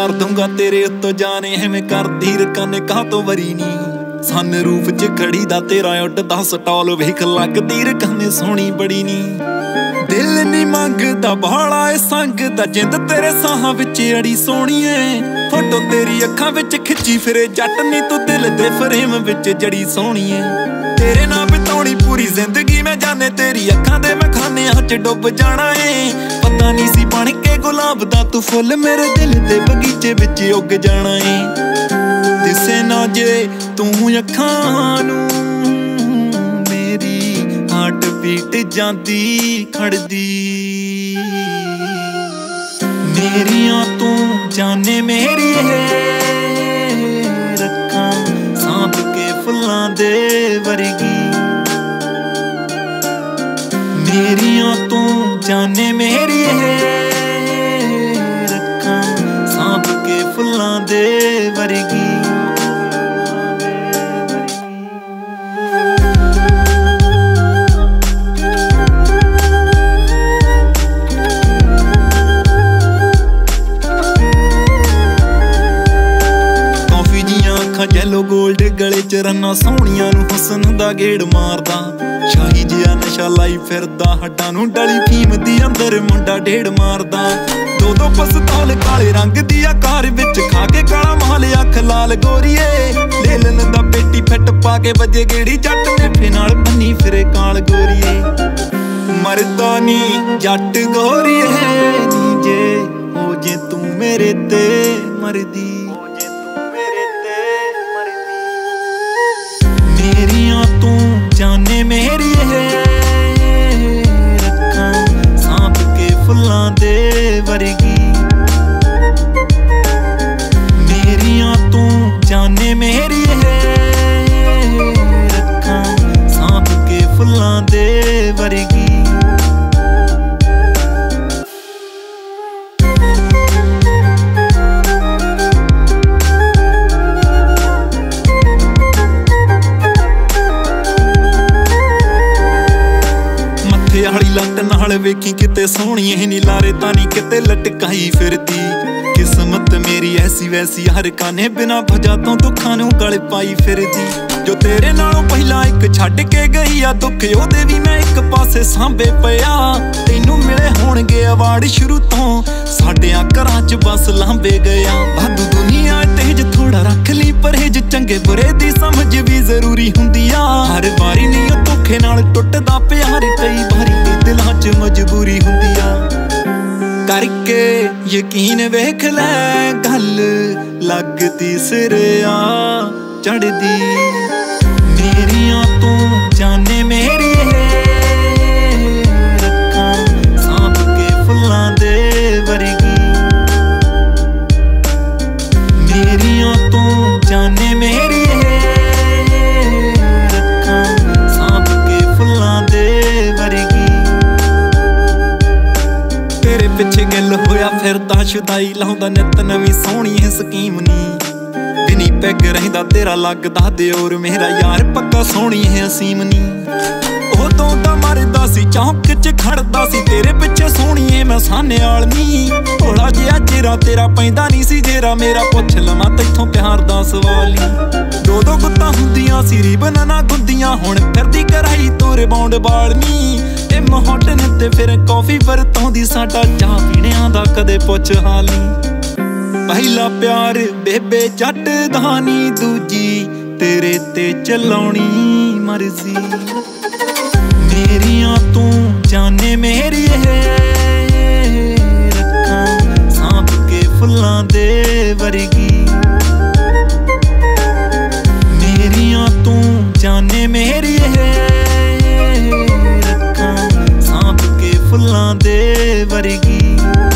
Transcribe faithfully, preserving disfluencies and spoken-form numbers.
तार दूंगा तेरे उत्तों जाने है मैं कर धीर कन कहा तो वरी नी सन रूप च खड़ी दा तेरा उड्डदा स्टॉल वेख लगदी रकने सोहनी बड़ी नी दिल नी मंगदा बाला ए संगदा जिंद तेरे साहां विच अड़ी सोहणीए फोटो तेरी अखां विच खिच्ची फिरे जट नी तू दिल दे फ्रेम विच जड़ी सोहणीए तेरे नाल बिताउणी पूरी जिंदगी मैं जाने तेरी अखां दे मैं खानियां च डुब जाना है पता नहीं सी बन के गुलाब दा तू फुल मेरे दिल दे बगीचे विच उग जाना है दिसे ना जे तू अखां नूं मेरी हार्ट बीट जांदी खड़दी मेरियां तू जाने मेरी है रखां सांभ के फुल्लां दे वर्गी मेरियां तू जाने मेरी है रखां सांभ के फुल्लां दे वर्गी येलो गोल्ड गले च रन्ना सोहणियां नूं हुसन दा गेड़ मारदा शाही जिहा नशा लाई फिरदा हड्डां नूं डली फीम दी अंदर मुंडा ढेड़ मारदा दो दो पस्तौल काले रंग दी कार विच खा के काला माल अख लाल गोरीए ले लेन दा पेटी फिट पा के वजे गेड़ी जट नेफे नाल बन्नी फिरे काल गोरीए मरदा नी जट गोरीए नी जे हो जे तू मेरे ते मरदी मेरियां तू जाने मेरी है रखां सांभ के फुल्लां दे वर्गी मेरियां तू जाने मेरी है रखां सांभ के फुल्लां दे वर्गी हाली लट नाल वेखी किते सोहणीए नी लारे तानी किते लटकाई फिरदी किस्मत मेरी ऐसी वैसी हर काने बिना वजह तो दुखां नूं गल पाई फिरदी जो तेरे नालों पहला एक छड्ड के गई आ दुख ओहदे भी मैं एक पासे सांभे पिया तैनूं मिले होणगे अवार्ड शुरू तो साडियां घरां च बस लांभे गया वाधू दुनिया तेज थोड़ा रख ली परहेज चंगे बुरे दी समझ भी जरूरी हुंदी आ हर वारी नहीं ओ धोखे नाल टुटदा प्यार कई वारी दिलां च मजबूरी हुंदी आ करके यकीन वेख लै गल लगदी सिरे आ चढ़दी मेरियां तू जाने मेरी है रखां सांभ के फुल्लां दे वर्गी मेरियां तू जाने मेरी है रखां सांभ के फुल्लां दे वर्गी तेरे पिछे गिल होया फिरदा शुदाई लाउंदा नित नवीं सोहणी है स्कीम नी बिनी पैग रहिंदा तेरा लगदा दिओर मेरा यार पक्का सोहणी है असीम नी उदों दा मरदा सी चौंक च खड़दा सी तेरे पिछे सोहणीए मैं साने वाल नी भोला जिहा चेहरा तेरा पैंदा नहीं सी जेरा मेरा पुछ लवां तैथों प्यार दा सवाल नी दो दो गुत्तां हुंदियां सी रिबन ना गुंदियां हुण फिरदी कराई तोरे बौंड बाल नी ए मोहटन ते फिर कॉफी वरतोंदी साडा चाह पीणियां दा कदे पुछ हाल नी पहला प्यार बेबे जट दा नी दूजी तेरे ते चलाउणी मर्जी मेरियां तू जाने मेरी है रखां सांभ के फुल्लां दे वर्गी मेरियां तू जाने मेरी है रखां सांभ के फुल्लां दे वर्गी।